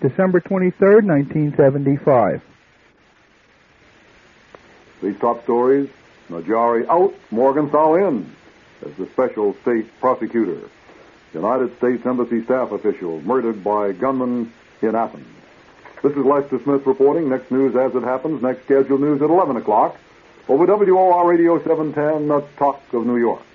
December 23rd, 1975. These top stories: Najari out, Morgenthau in, as the special state prosecutor. United States Embassy staff official murdered by gunmen in Athens. This is Lester Smith reporting. Next news as it happens. Next scheduled news at 11 o'clock. Over WOR Radio 710, the Talk of New York.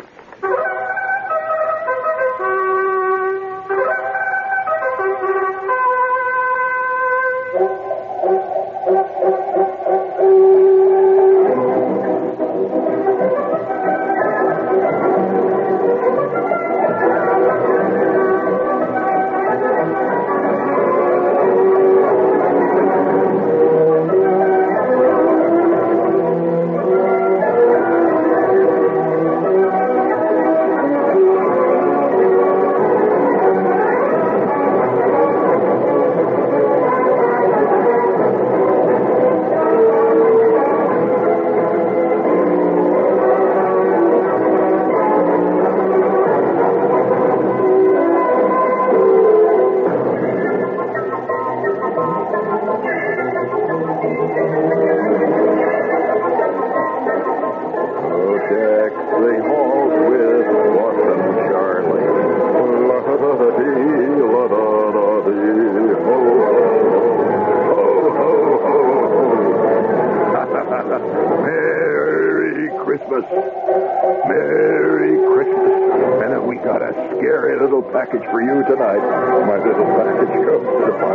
Package for you tonight. My little package comes upon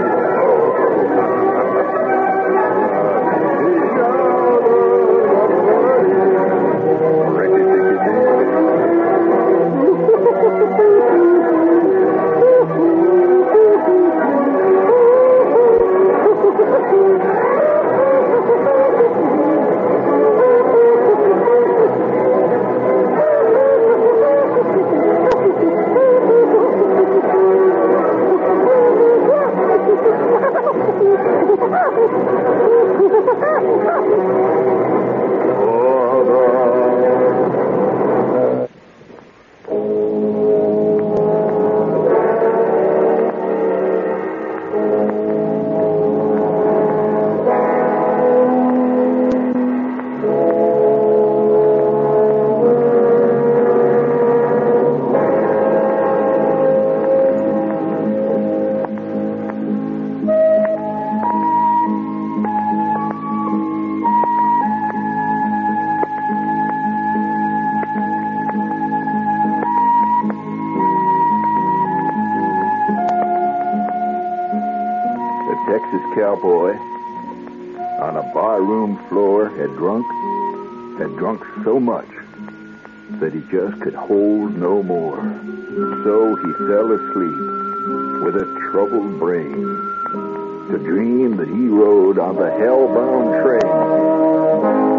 cowboy on a barroom floor had drunk so much that he just could hold no more. So he fell asleep with a troubled brain to dream that he rode on the hell-bound train.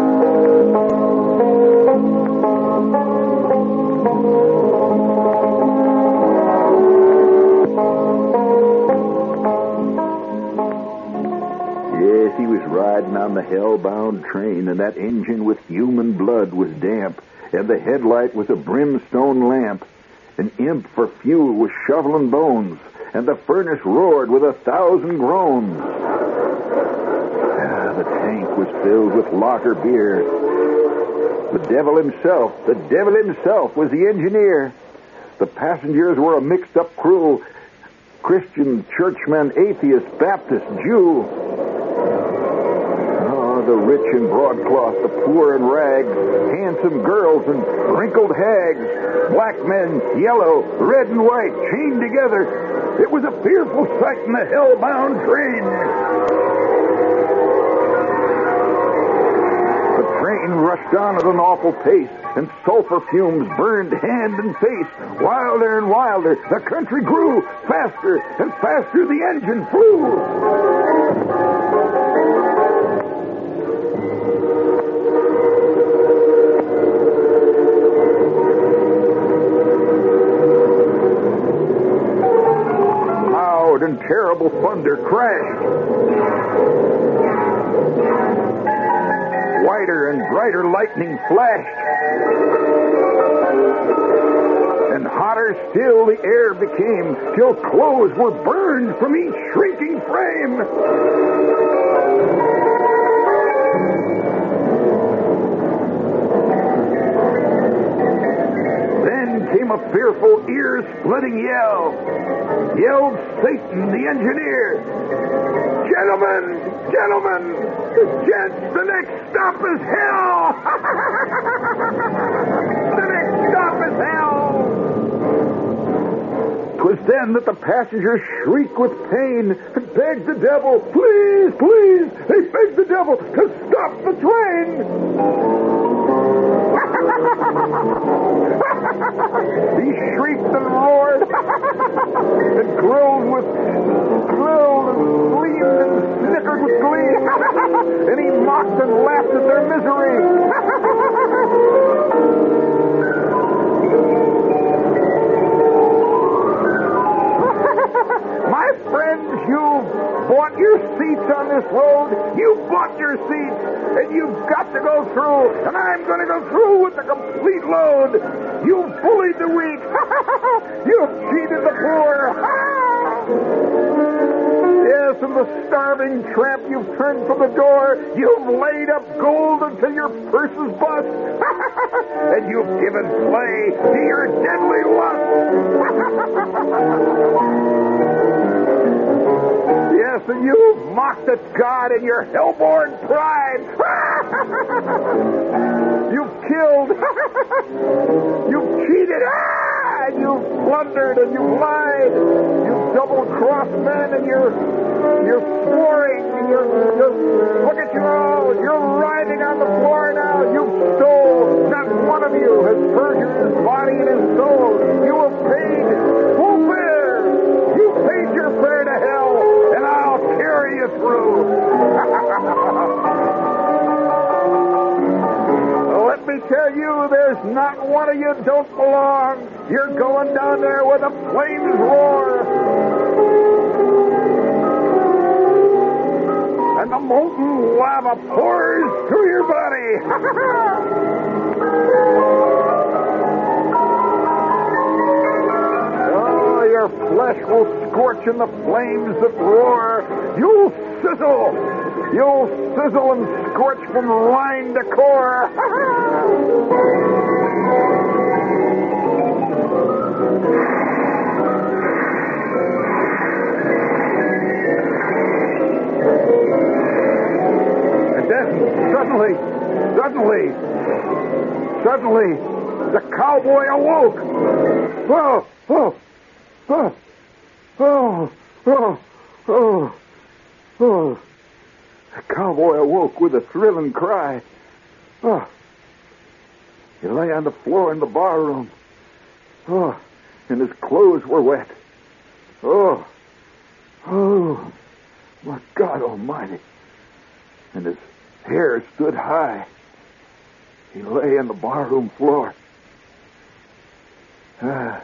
He was riding on the hell-bound train, and that engine with human blood was damp, and the headlight was a brimstone lamp. An imp for fuel was shoveling bones, and the furnace roared with 1,000 groans. The tank was filled with lager beer. The devil himself was the engineer. The passengers were a mixed-up crew: Christian, churchman, atheist, Baptist, Jew. The rich in broadcloth, the poor in rags, handsome girls and wrinkled hags, black men, yellow, red and white, chained together. It was a fearful sight in the hell-bound train. The train rushed on at an awful pace, and sulfur fumes burned hand and face. Wilder and wilder, the country grew. Faster and faster the engine flew. And terrible thunder crashed. Whiter and brighter lightning flashed. And hotter hotter still the air became, till clothes were burned from each shrieking frame. Then came a fearful, ear-splitting yell. Yelled Satan, the engineer. Gentlemen, gents, the next stop is hell! The next stop is hell! 'Twas then that the passengers shrieked with pain and begged the devil, please, they begged the devil to stop the train! He shrieked and roared and grilled and gleamed and snickered with glee. And he mocked and laughed at their misery. My friends, you've bought your seats on this road. You bought your seats, and you've got to go through, and I'm going to go through with the complete load. You've bullied the weak. You've cheated the poor. Yes, and the starving tramp you've turned from the door. You've laid up gold until your purse is bust. And you've given play to your deadly lust. Yes, and you've mocked at God in your hell-born pride. You've killed. You've cheated. And you've plundered and you've lied. You've double-crossed men and you're snoring and you're look at you all. You're writhing on the floor now. You've stole. Not one of you has perjured his body and his soul. You have paid full fare. You paid your fare to hell, and I'll carry you through. Let me tell you, there's not one of you don't belong. You're going down there where the flames roar. And the molten lava pours through your body. Oh, your flesh will scorch in the flames that roar. You'll sizzle. You'll sizzle and scorch from rind to core. And then, suddenly, the cowboy awoke. The cowboy awoke with a thrilling cry. Oh. He lay on the floor in the barroom. Oh, and his clothes were wet. Oh, my God Almighty. And his hair stood high. He lay on the barroom floor. And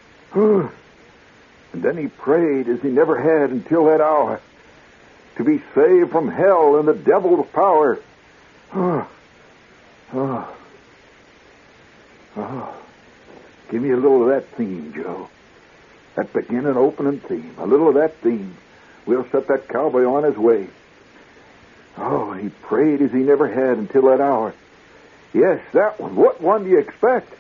then he prayed as he never had until that hour, to be saved from hell and the devil's power. Give me a little of that theme, Joe. That beginning, opening theme. A little of that theme. We'll set that cowboy on his way. Oh, he prayed as he never had until that hour. Yes, that one. What one do you expect?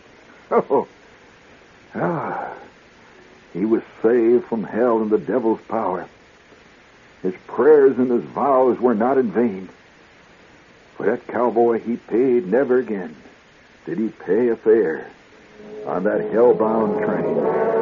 He was saved from hell and the devil's power. His prayers and his vows were not in vain. For that cowboy, he paid never again did he pay a fare on that hell-bound train.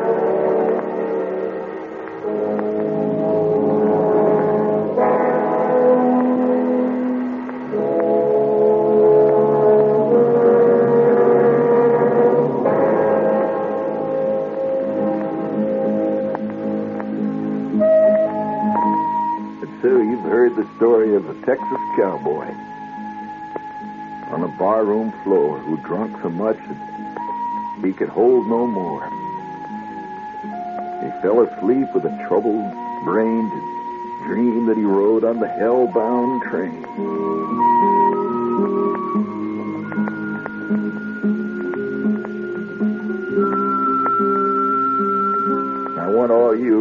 The story of the Texas cowboy on a barroom floor who drunk so much that he could hold no more. He fell asleep with a troubled brain to dream that he rode on the hell-bound train.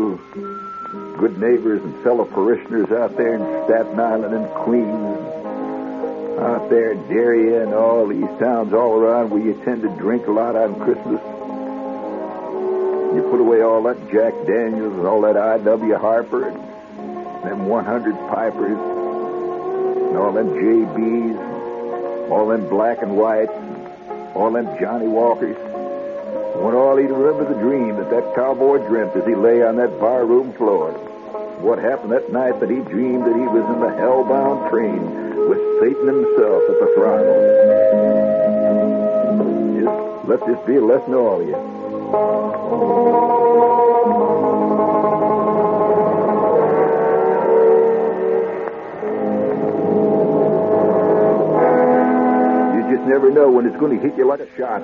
people, good neighbors and fellow parishioners out there in Staten Island and Queens, out there in Darien and all these towns all around where you tend to drink a lot on Christmas. You put away all that Jack Daniels and all that I.W. Harper and them 100 Pipers and all them J.B.'s, all them Black and Whites, all them Johnny Walkers. I want all you to remember the dream that cowboy dreamt as he lay on that barroom floor. What happened that night that he dreamed that he was in the hell-bound train with Satan himself at the throttle. Let this be a lesson to all of you. You just never know when it's going to hit you like a shot.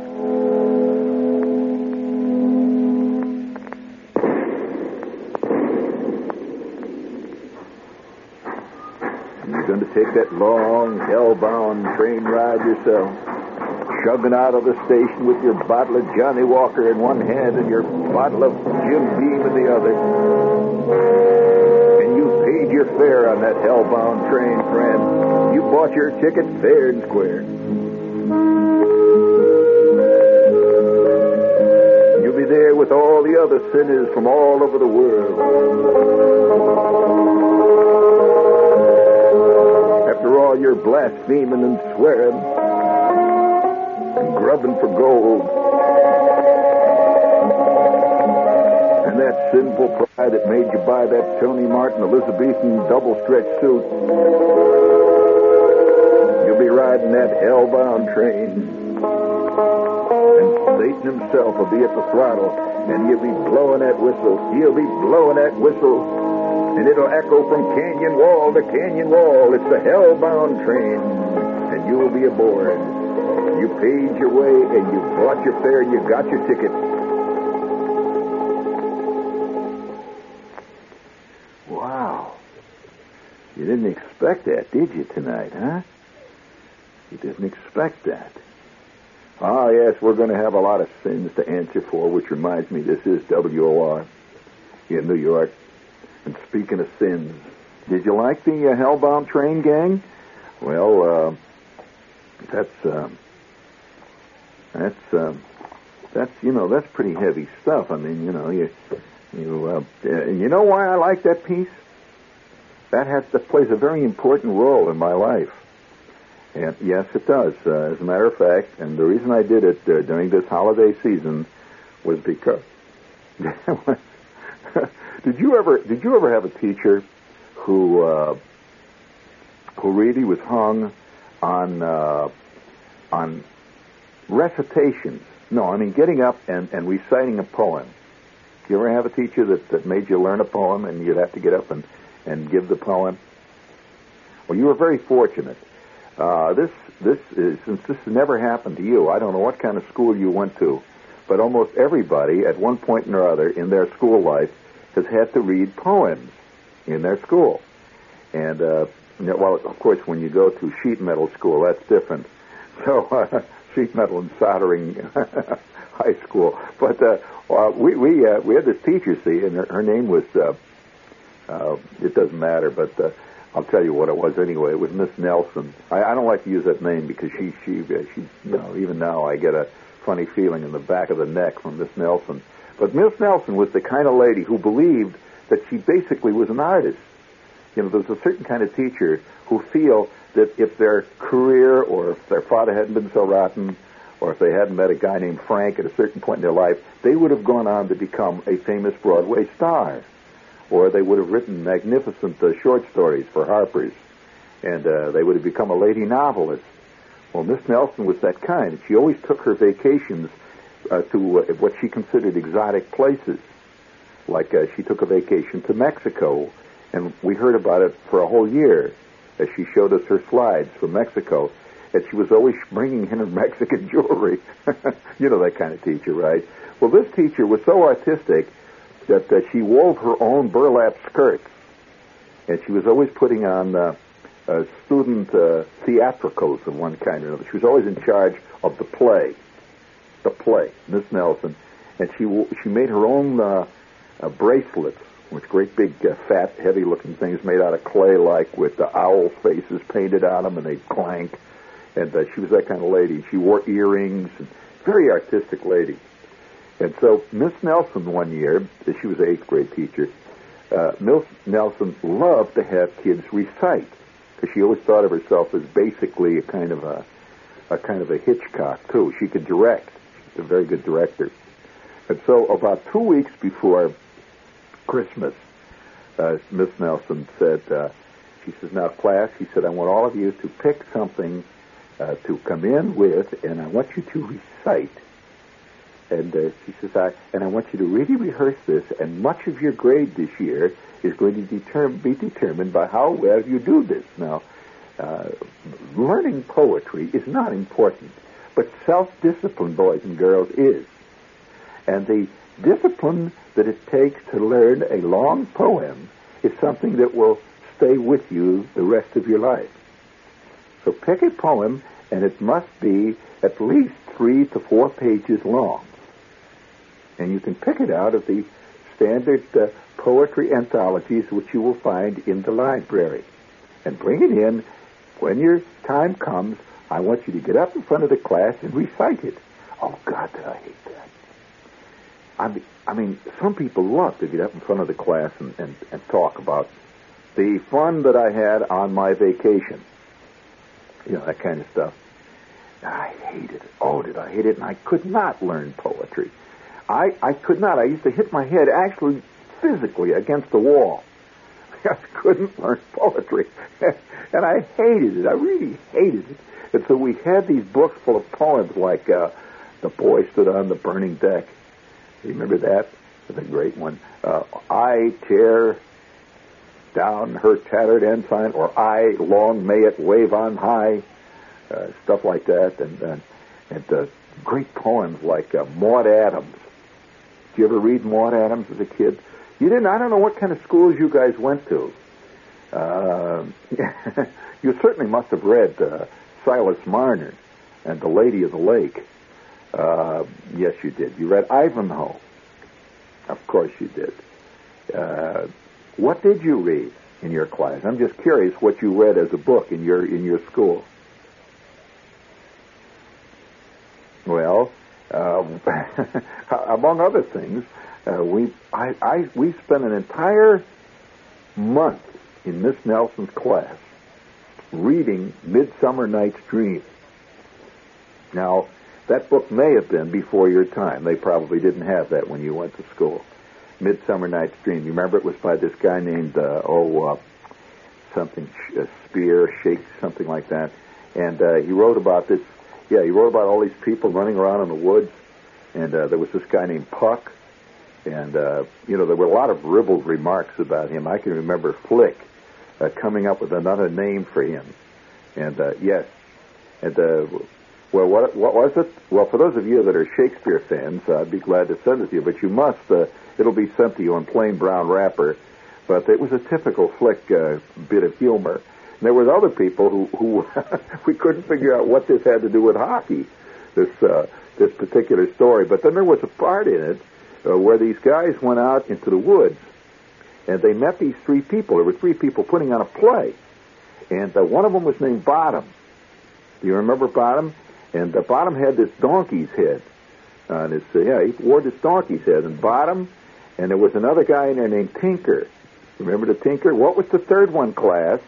You're going to take that long, hell-bound train ride yourself, chugging out of the station with your bottle of Johnny Walker in one hand and your bottle of Jim Beam in the other. And you paid your fare on that hell-bound train, friend. You bought your ticket fair and square. You'll be there with all the other sinners from all over the world. After all your blaspheming and swearing and grubbing for gold and that sinful pride that made you buy that Tony Martin Elizabethan double-stretch suit, you'll be riding that hell-bound train, and Satan himself will be at the throttle, and you'll be blowing that whistle. He'll be blowing that whistle. And it'll echo from canyon wall to canyon wall. It's the hell-bound train, and you will be aboard. You paid your way, and you bought your fare, and you got your ticket. Wow. You didn't expect that, did you, tonight, huh? You didn't expect that. Ah, yes, we're going to have a lot of sins to answer for, which reminds me, this is WOR in New York. And speaking of sins, did you like the Hellbound Train gang? Well, that's pretty heavy stuff. I mean, you know why I like that piece? That plays a very important role in my life. And yes, it does. As a matter of fact, and the reason I did it during this holiday season was because. Did you ever have a teacher who really was hung on recitations? No, I mean getting up and reciting a poem. Did you ever have a teacher that made you learn a poem and you'd have to get up and give the poem? Well, you were very fortunate. Since this has never happened to you, I don't know what kind of school you went to, but almost everybody at one point or other in their school life has had to read poems in their school. And, well, of course, when you go to sheet metal school, that's different. So, sheet metal and soldering high school. But we had this teacher, see, and her name was, it doesn't matter, but I'll tell you what it was anyway. It was Miss Nelson. I don't like to use that name because she even now I get a funny feeling in the back of the neck from Miss Nelson. But Miss Nelson was the kind of lady who believed that she basically was an artist. You know, there's a certain kind of teacher who feel that if their career or if their father hadn't been so rotten or if they hadn't met a guy named Frank at a certain point in their life, they would have gone on to become a famous Broadway star. Or they would have written magnificent short stories for Harper's. And they would have become a lady novelist. Well, Miss Nelson was that kind. She always took her vacations to what she considered exotic places. Like she took a vacation to Mexico, and we heard about it for a whole year as she showed us her slides from Mexico. And she was always bringing in her Mexican jewelry. You know that kind of teacher, right? Well, this teacher was so artistic that she wove her own burlap skirts. And she was always putting on student theatricals of one kind or another. She was always in charge of the play, Miss Nelson. And she made her own bracelets with great big, fat, heavy-looking things made out of clay, like with the owl faces painted on them, and they clank. And she was that kind of lady. She wore earrings, and very artistic lady. And so Miss Nelson one year, she was an 8th grade teacher, Miss Nelson loved to have kids recite, because she always thought of herself as basically a kind of a Hitchcock too. She could direct. She's a very good director. And so about 2 weeks before Christmas, Miss Nelson said, she says, now class, she said, I want all of you to pick something to come in with, and I want you to recite. And she says, I want you to really rehearse this, and much of your grade this year is going to be determined by how well you do this. Now, learning poetry is not important, but self-discipline, boys and girls, is. And the discipline that it takes to learn a long poem is something that will stay with you the rest of your life. So pick a poem, and it must be at least 3 to 4 pages long. And you can pick it out of the standard poetry anthologies which you will find in the library. And bring it in. When your time comes, I want you to get up in front of the class and recite it. Oh, God, did I hate that. I mean, some people love to get up in front of the class and talk about the fun that I had on my vacation. You know, that kind of stuff. I hated it. Oh, did I hate it? And I could not learn poetry. I could not. I used to hit my head actually physically against the wall. I couldn't learn poetry. And I hated it. I really hated it. And so we had these books full of poems like The Boy Stood on the Burning Deck. You remember that? That's a great one. I tear down her tattered ensign, or I long may it wave on high. Stuff like that. And great poems like Maud Adams. Did you ever read Maud Adams as a kid? You didn't? I don't know what kind of schools you guys went to. You certainly must have read Silas Marner and The Lady of the Lake. Yes, you did. You read Ivanhoe. Of course you did. What did you read in your class? I'm just curious what you read as a book in your school. Well, among other things, we spent an entire month in Miss Nelson's class reading Midsummer Night's Dream. Now, that book may have been before your time. They probably didn't have that when you went to school. Midsummer Night's Dream. You remember it was by this guy named, Spear, Shake, something like that. And he wrote about this. Yeah, he wrote about all these people running around in the woods. And there was this guy named Puck. And, there were a lot of ribald remarks about him. I can remember Flick coming up with another name for him. And, yes. And, well, what was it? Well, for those of you that are Shakespeare fans, I'd be glad to send it to you. But you must, it'll be sent to you in plain brown wrapper. But it was a typical Flick bit of humor. And there was other people who we couldn't figure out what this had to do with hockey, this particular story. But then there was a part in it where these guys went out into the woods, and they met these 3 people. There were 3 people putting on a play, and one of them was named Bottom. Do you remember Bottom? And Bottom had this donkey's head on his. He wore this donkey's head, and Bottom, and there was another guy in there named Tinker. Remember the Tinker? What was the third one, class?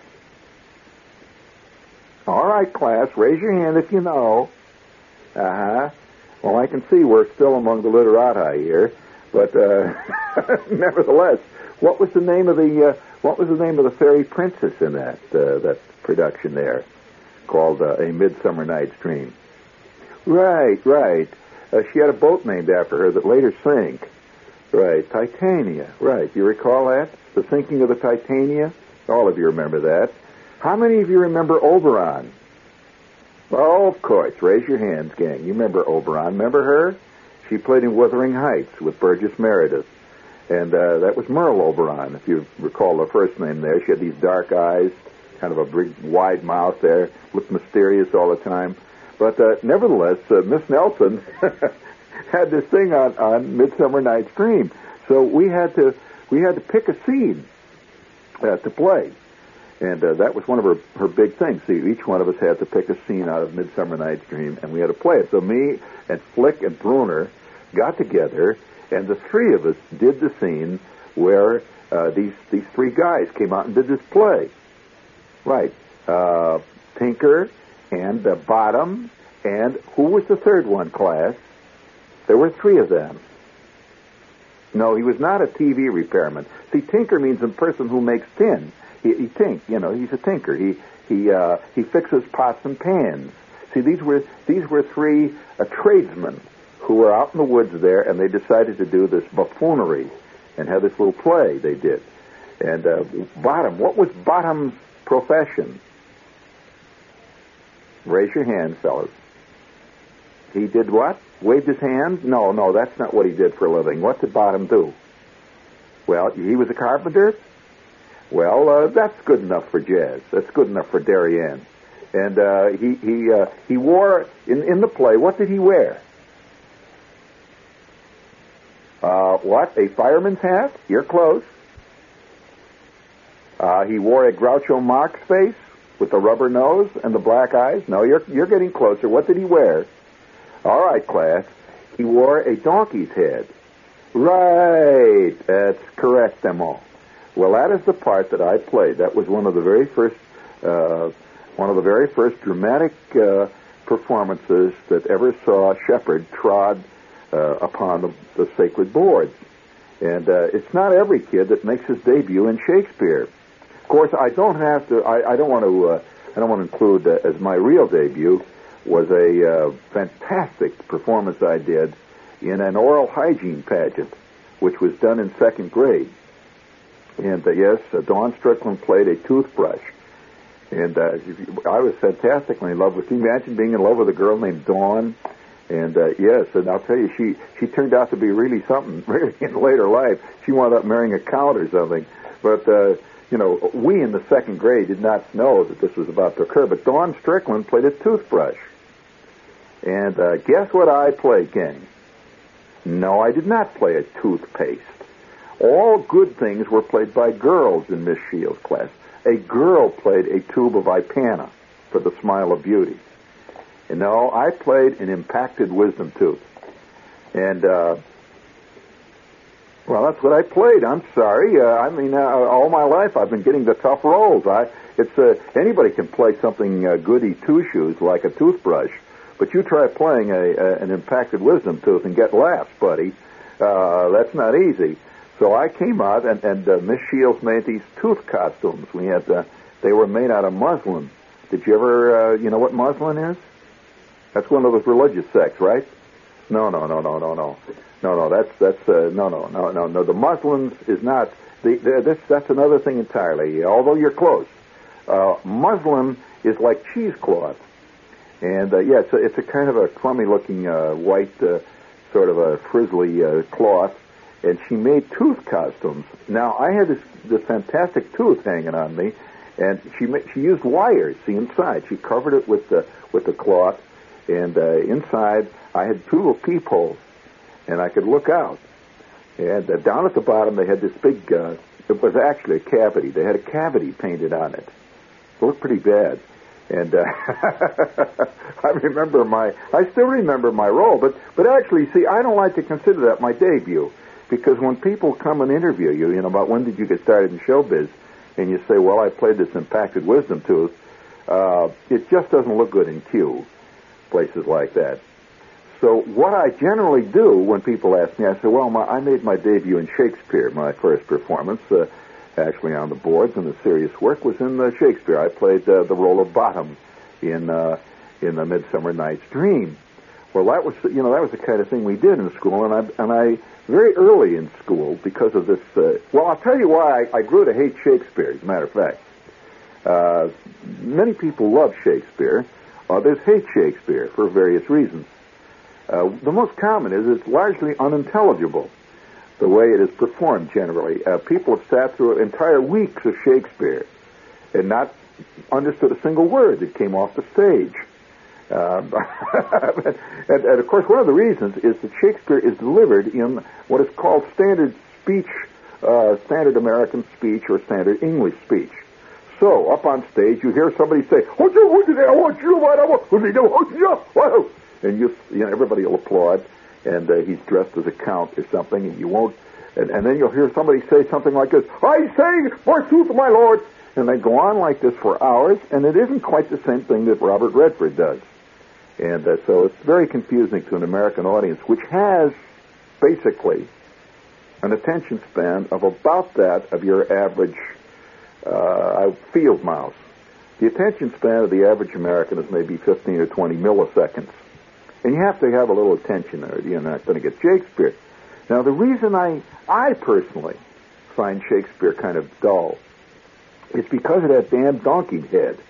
All right, class, raise your hand if you know. Well, I can see we're still among the literati here, but nevertheless, what was the name of the fairy princess in that production there, called A Midsummer Night's Dream? Right. She had a boat named after her that later sank. Right, Titania. Right, you recall that? The sinking of the Titania? All of you remember that. How many of you remember Oberon? Oh, of course. Raise your hands, gang. You remember Oberon. Remember her? She played in Wuthering Heights with Burgess Meredith. And that was Merle Oberon, if you recall the first name there. She had these dark eyes, kind of a big, wide mouth there, looked mysterious all the time. But nevertheless, Miss Nelson had this thing on Midsummer Night's Dream. So we had to we had to pick a scene to play. And that was one of her big things. See, each one of us had to pick a scene out of Midsummer Night's Dream, and we had to play it. So me and Flick and Bruner got together, and the three of us did the scene where these three guys came out and did this play. Right. Tinker and Bottom, and who was the third one, class? There were three of them. No, he was not a TV repairman. See, tinker means a person who makes tin. He he's a tinker. He fixes pots and pans. See, these were three tradesmen who were out in the woods there, and they decided to do this buffoonery and have this little play they did. And Bottom, what was Bottom's profession? Raise your hand, fellas. He did what? Waved his hand? No, that's not what he did for a living. What did Bottom do? Well, he was a carpenter? Well, that's good enough for Jazz. That's good enough for Darien. And he wore, in the play, what did he wear? What? A fireman's hat? You're close. He wore a Groucho Marx face with the rubber nose and the black eyes? No, you're getting closer. What did he wear? All right, class. He wore a donkey's head. Right. That's correct, Emo. Well, that is the part that I played. That was one of the very first dramatic performances that ever saw Shepard trod upon the sacred boards. And it's not every kid that makes his debut in Shakespeare. Of course, I don't want to include as my real debut was a fantastic performance I did in an oral hygiene pageant, which was done in second grade. And yes, Dawn Strickland played a toothbrush. And I was fantastically in love with. Can you imagine being in love with a girl named Dawn? And yes, and I'll tell you, she turned out to be really something. Really, in later life, she wound up marrying a count or something. But we in the second grade did not know that this was about to occur. But Dawn Strickland played a toothbrush. And guess what I played, Kenny? No, I did not play a toothpaste. All good things were played by girls in Miss Shields' class. A girl played a tube of Ipana for the Smile of Beauty. And no, I played an impacted wisdom tooth. And, well, that's what I played. I'm sorry. All my life I've been getting the tough roles. Anybody can play something goody two-shoes like a toothbrush, but you try playing an impacted wisdom tooth and get laughs, buddy. That's not easy. So I came out, and Miss Shields made these tooth costumes. They were made out of muslin. Did you ever, you know what muslin is? That's one of those religious sects, right? No. That's no. The muslins is not. That's another thing entirely. Although you're close. Muslin is like cheesecloth, and it's a kind of a crummy-looking white, sort of a frizzly cloth. And she made tooth costumes. Now, I had this fantastic tooth hanging on me, and she used wires. See, inside, she covered it with the cloth, and inside I had two little peepholes, and I could look out. And down at the bottom, they had this big. It was actually a cavity. They had a cavity painted on it. It looked pretty bad. And I still remember my role, but actually, see, I don't like to consider that my debut. Because when people come and interview you, about when did you get started in showbiz, and you say, well, I played this impacted wisdom tooth, it just doesn't look good in Q, places like that. So what I generally do when people ask me, I say, well, I made my debut in Shakespeare. My first performance, actually on the boards and the serious work, was in Shakespeare. I played the role of Bottom in the Midsummer Night's Dream. Well, that was the kind of thing we did in school, and I very early in school, because of this, I'll tell you why I grew to hate Shakespeare, as a matter of fact. Many people love Shakespeare. Others hate Shakespeare for various reasons. The most common is it's largely unintelligible, the way it is performed generally. People have sat through entire weeks of Shakespeare and not understood a single word that came off the stage. And of course, one of the reasons is that Shakespeare is delivered in what is called standard speech standard American speech or standard English speech. So, up on stage, you hear somebody say, and you know, everybody will applaud, and he's dressed as a count or something, and you won't, and then you'll hear somebody say something like this, I say, forsooth, my lord, and they go on like this for hours, and it isn't quite the same thing that Robert Redford does. And so it's very confusing to an American audience, which has basically an attention span of about that of your average field mouse. The attention span of the average American is maybe 15 or 20 milliseconds. And you have to have a little attention there. You're not going to get Shakespeare. Now, the reason I personally find Shakespeare kind of dull is because of that damn donkey head.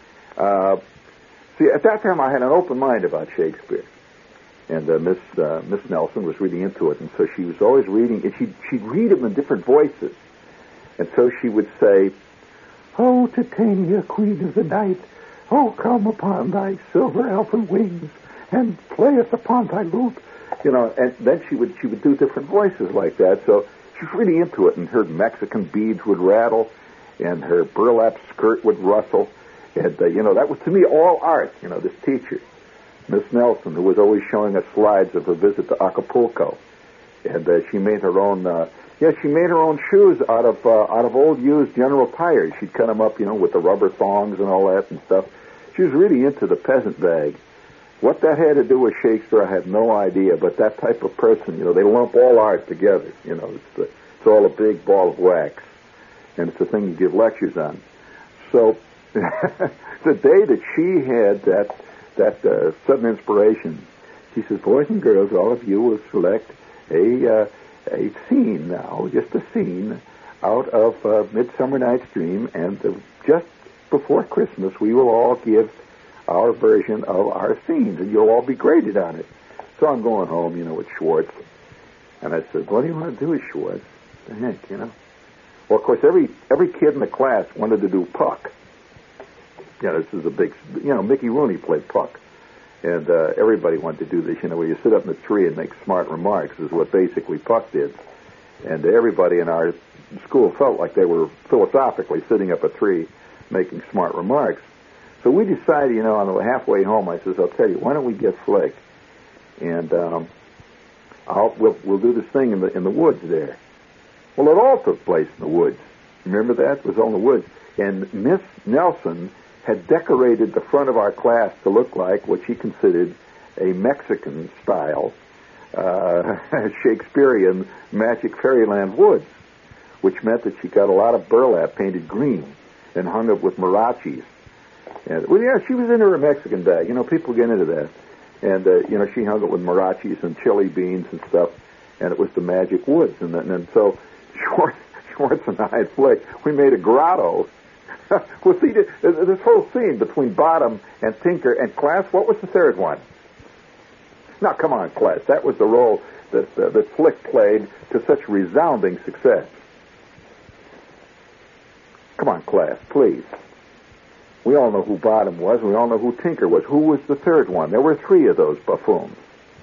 See, at that time I had an open mind about Shakespeare. And Miss Nelson was really into it, and so she was always reading, and she'd read them in different voices. And so she would say, "Oh, Titania, queen of the night, oh, come upon thy silver elfin wings, and playeth upon thy lute." You know, and then she would do different voices like that, so she was really into it, and her Mexican beads would rattle, and her burlap skirt would rustle, and, you know, that was, to me, all art, you know, this teacher. Miss Nelson, who was always showing us slides of her visit to Acapulco, and she made her own. She made her own shoes out of old used General Tires. She'd cut them up, you know, with the rubber thongs and all that and stuff. She was really into the peasant bag. What that had to do with Shakespeare, I had no idea. But that type of person, you know, they lump all art together. You know, it's all a big ball of wax, and it's a thing you give lectures on. So the day that she had that sudden inspiration, she says, "Boys and girls, all of you will select a scene now, just a scene, out of Midsummer Night's Dream, and just before Christmas we will all give our version of our scenes, and you'll all be graded on it." So I'm going home, you know, with Schwartz, and I said, "What do you want to do with Schwartz?" The heck, you know. Well, of course, every kid in the class wanted to do Puck. You know, this is a big, you know, Mickey Rooney played Puck. And everybody wanted to do this, you know, where you sit up in the tree and make smart remarks is what basically Puck did. And everybody in our school felt like they were philosophically sitting up a tree making smart remarks. So we decided, you know, on the halfway home, I says, "I'll tell you, why don't we get slick? And we'll do this thing in the woods there." Well, it all took place in the woods. Remember that? It was all in the woods. And Miss Nelson had decorated the front of our class to look like what she considered a Mexican-style Shakespearean Magic Fairyland woods, which meant that she got a lot of burlap painted green and hung it with marachis. And, well, yeah, she was into her Mexican bag. You know, people get into that. And, you know, she hung it with marachis and chili beans and stuff, and it was the Magic Woods. And so Schwartz and I and Flick, we made a grotto. Well, see, this whole scene between Bottom and Tinker and Class, what was the third one? Now, come on, Class. That was the role that Flick played to such resounding success. Come on, Class, please. We all know who Bottom was. We all know who Tinker was. Who was the third one? There were three of those buffoons.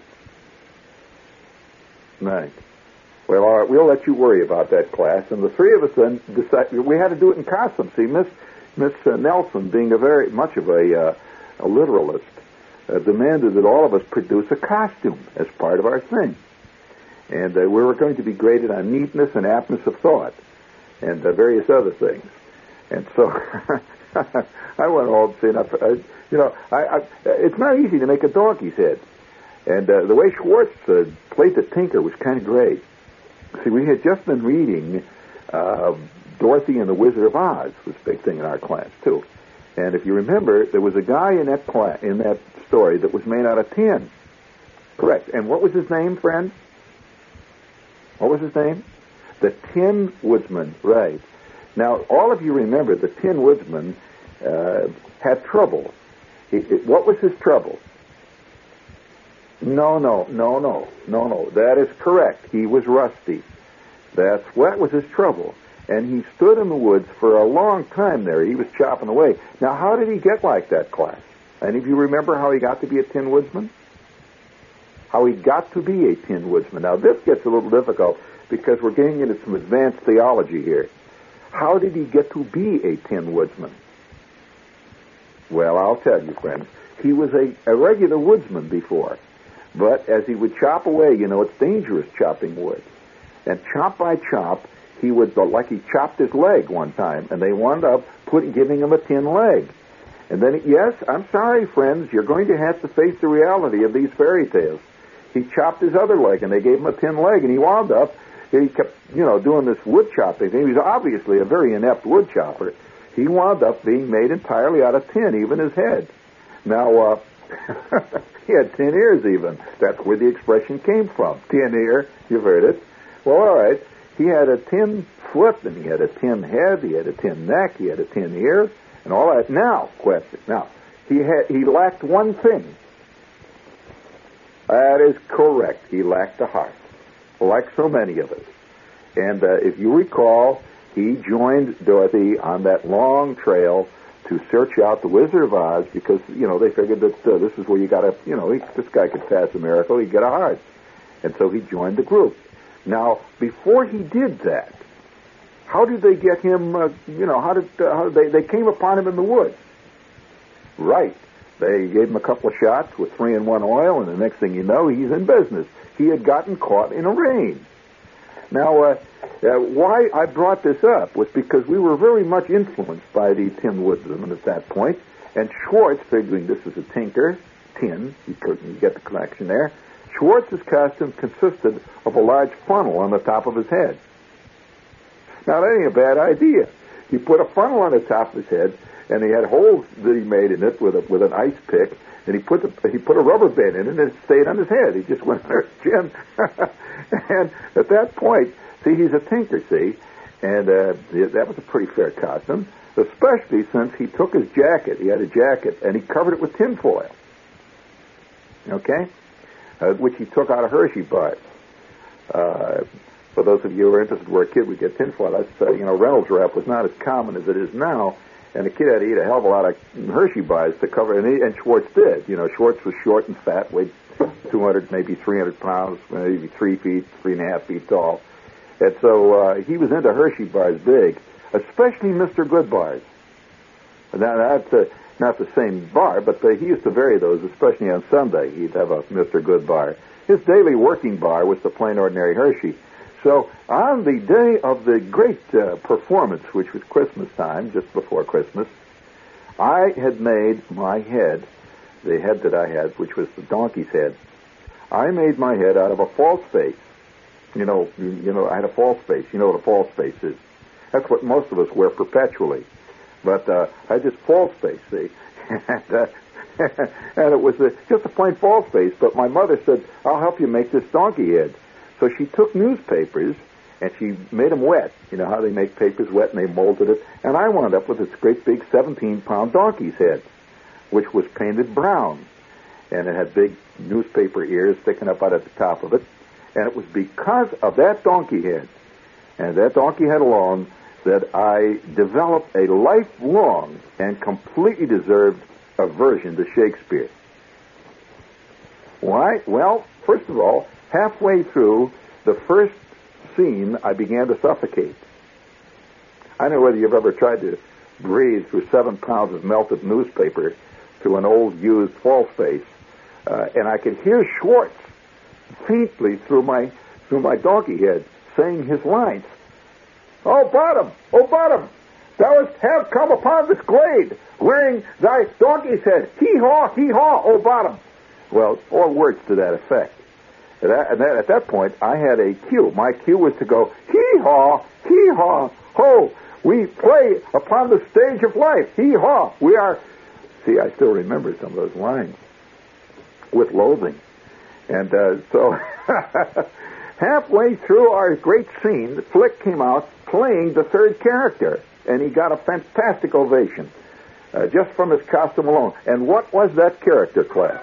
Right. Well, all right, we'll let you worry about that, Class. And the three of us then decided we had to do it in costume. See, Miss Nelson, being very much of a literalist, demanded that all of us produce a costume as part of our thing. And we were going to be graded on neatness and aptness of thought and various other things. And so I went home saying, it's not easy to make a donkey's head. And the way Schwartz played the Tinker was kind of great. See, we had just been reading Dorothy and the Wizard of Oz, was a big thing in our class, too. And if you remember, there was a guy in that story that was made out of tin. Correct. And what was his name, friend? What was his name? The Tin Woodsman, right. Now, all of you remember the Tin Woodsman had trouble. What was his trouble? No. That is correct. He was rusty. That's what was his trouble. And he stood in the woods for a long time there. He was chopping away. Now, how did he get like that, Class? Any of you remember how he got to be a Tin Woodsman? How he got to be a Tin Woodsman. Now, this gets a little difficult because we're getting into some advanced theology here. How did he get to be a Tin Woodsman? Well, I'll tell you, friends. He was a regular woodsman before. But as he would chop away, it's dangerous chopping wood. And chop by chop, he would, like he chopped his leg one time, and they wound up giving him a tin leg. And then, yes, I'm sorry, friends, you're going to have to face the reality of these fairy tales. He chopped his other leg, and they gave him a tin leg, and he kept, doing this wood chopping thing. He was obviously a very inept wood chopper. He wound up being made entirely out of tin, even his head. Now, he had tin ears even. That's where the expression came from. Tin ear, you've heard it. Well, all right. He had a tin foot, and he had a tin head, he had a tin neck, he had a tin ear, and all that. Now, question. Now, he lacked one thing. That is correct. He lacked a heart, like so many of us. And if you recall, he joined Dorothy on that long trail to search out the Wizard of Oz because, they figured that this is where you got to, this guy could pass a miracle, he'd get a heart. And so he joined the group. Now, before he did that, how did they get him, they came upon him in the woods? Right. They gave him a couple of shots with 3-in-1 oil, and the next thing you know, he's in business. He had gotten caught in a rain. Now, why I brought this up was because we were very much influenced by the Tin Woodsman at that point, and Schwartz, figuring this is a tinker, tin, you get the connection there, Schwartz's costume consisted of a large funnel on the top of his head. Now, that ain't a bad idea. He put a funnel on the top of his head, and he had holes that he made in it with an ice pick, and he put a rubber band in it, and it stayed on his head. He just went under his chin. And at that point, see, he's a tinker, see, and that was a pretty fair costume, especially since he took his jacket. He had a jacket, and he covered it with tinfoil. Okay? Which he took out of Hershey bars. For those of you who are interested, where a kid would get tinfoil, that's, Reynolds wrap was not as common as it is now, and the kid had to eat a hell of a lot of Hershey bars to cover it, and Schwartz did. Schwartz was short and fat, weighed 200, maybe 300 pounds, maybe 3 feet, 3.5 feet tall. And so he was into Hershey bars big, especially Mr. Good bars. Now, that's not the same bar, but he used to vary those, especially on Sunday. He'd have a Mr. Good bar. His daily working bar was the plain ordinary Hershey. So on the day of the great performance, which was Christmas time, just before Christmas, I had made my head, the head that I had, which was the donkey's head, I made my head out of a false face. I had a false face. You know what a false face is. That's what most of us wear perpetually. But I had this false face, see? And it was just a plain false face, but my mother said, I'll help you make this donkey head. So she took newspapers, and she made them wet. You know how they make papers wet, and they molded it. And I wound up with this great big 17-pound donkey's head, which was painted brown. And it had big newspaper ears sticking up out at the top of it. And it was because of that donkey head, and that donkey head alone, that I developed a lifelong and completely deserved aversion to Shakespeare. Why? Well, first of all, halfway through the first scene, I began to suffocate. I don't know whether you've ever tried to breathe through 7 pounds of melted newspaper through an old, used false face. And I could hear Schwartz faintly through my donkey head saying his lines. Oh, bottom! Thou hast come upon this glade, wearing thy donkey's head. Hee-haw, hee-haw, oh, bottom! Well, all words to that effect. At that point, I had a cue. My cue was to go, hee-haw, hee-haw, ho! We play upon the stage of life. Hee-haw! We are... See, I still remember some of those lines with loathing. And so halfway through our great scene, Flick came out playing the third character, and he got a fantastic ovation just from his costume alone. And what was that character, class?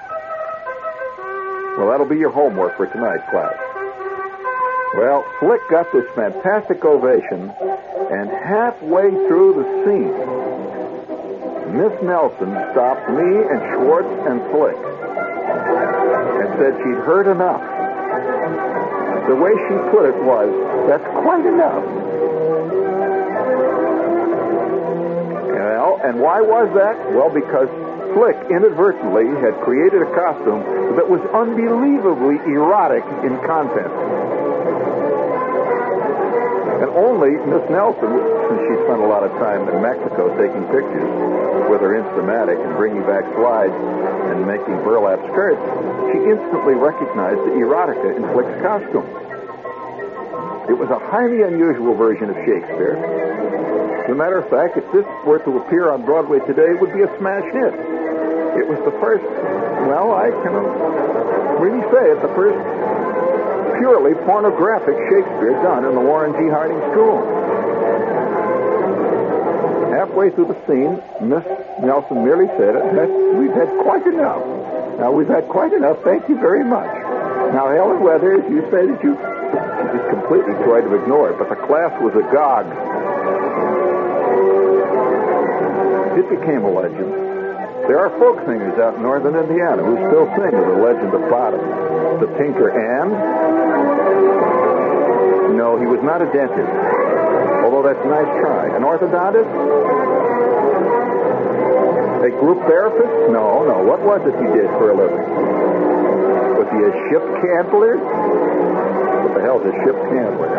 Well, that'll be your homework for tonight, class. Well, Flick got this fantastic ovation, and halfway through the scene, Miss Nelson stopped me and Schwartz and Flick and said she'd heard enough. The way she put it was, that's quite enough. Well, and why was that? Well, because Flick inadvertently had created a costume that was unbelievably erotic in content. And only Miss Nelson, since she spent a lot of time in Mexico taking pictures with her Instamatic and bringing back slides and making burlap skirts, she instantly recognized the erotica in Flick's costume. It was a highly unusual version of Shakespeare. As a matter of fact, if this were to appear on Broadway today, it would be a smash hit. It was the first, well, I can really say it, the first purely pornographic Shakespeare done in the Warren G. Harding School. Halfway through the scene, Miss Nelson merely said, we've had quite enough. Now, we've had quite enough. Thank you very much. Now, Helen Weathers, you say that she just completely tried to ignore it, but the class was agog. It became a legend. There are folk singers out in northern Indiana who still sing of the legend of Bottom. The tinker and... No, he was not a dentist. Although that's a nice try. An orthodontist? A group therapist? No. What was it he did for a living? Was he a ship candler? What the hell's a ship candler?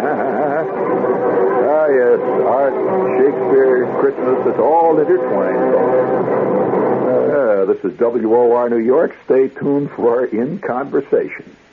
Yes, art, Shakespeare, Christmas, it's all intertwined. This is WOR New York. Stay tuned for In Conversation.